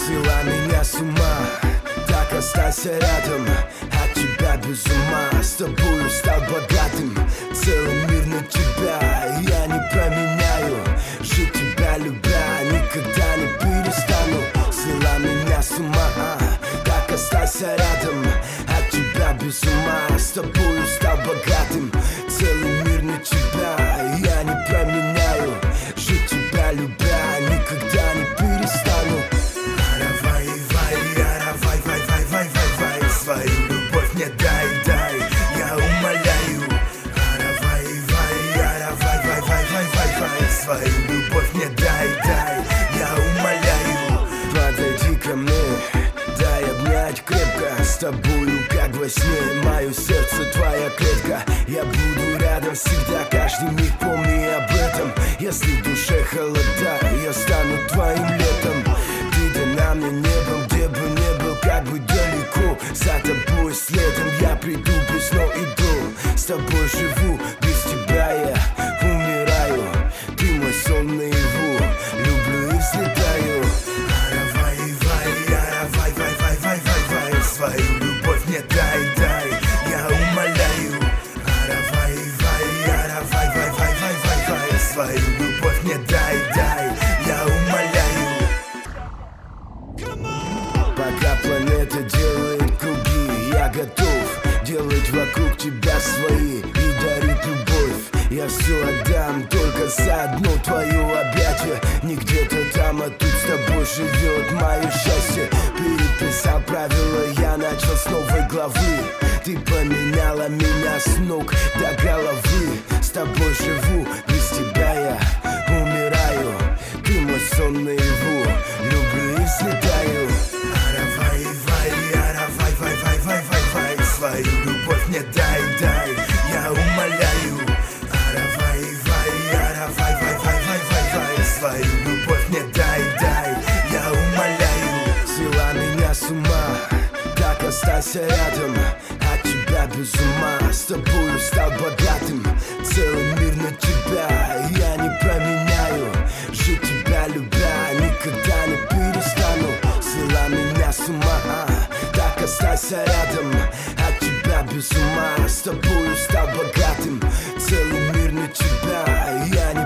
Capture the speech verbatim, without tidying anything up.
Свела меня с ума, так останься рядом. От тебя без ума, с тобою стал богатым. Целый мир на тебя я не променяю. Жить тебя любя, никогда не перестану. Свела меня с ума, так останься рядом. От тебя без ума, с тобою стал богатым. Целый мир на тебя я не променяю. Жить тебя любя, никогда не перестану. Свою любовь мне дай, дай, я умоляю. Ара, вай, вай, ара, вай, вай, вай, вай, вай, вай. Свою любовь мне дай, дай, я умоляю. Подойди ко мне, дай обнять крепко. С тобою, как во сне, мое сердце твоя клетка. Я буду рядом всегда, каждый миг помни об этом. Если в душе холода, я стану твоим летом. Ты дана мне небом, где бы не был, как бы далеко. За тобой следом я приду, без но иду. С тобой живу, без тебя я умираю. Ты мой сон наяву, люблю и взлетаю. Ара, вай, вай, ара, вай, вай, вай, вай, вай, вай. Свою любовь мне дай, дай, я умоляю. Ара, вай, вай, ара, вай, вай, вай, вай, вай, вай. Свою любовь мне дай, дай, я умоляю. Пока планета делает круги, я готов делать вокруг тебя свои и дарить любовь. Я все отдам только за одно твое объятие. Не где-то там, а тут с тобой живет мое счастье. Переписал правила, я начал с новой главы. Ты поменяла меня с ног до головы. С тобой живу, без тебя я умираю. Ты мой сон наяву, люблю и взлетаю. Свою любовь мне дай, дай, я умоляю. Ара, вай, вай, ара, вай, вай, вай, вай, вай, вай. Свою любовь мне дай, дай, я умоляю. Свела меня с ума, так останься рядом. От тебя без ума, с тобою стал богатым. Целый мир на тебя я не променяю. Жить тебя любя, никогда не перестану. Свела меня с ума, так останься рядом. От тебя без ума, с тобою стал богатым. Целый мир на тебя я не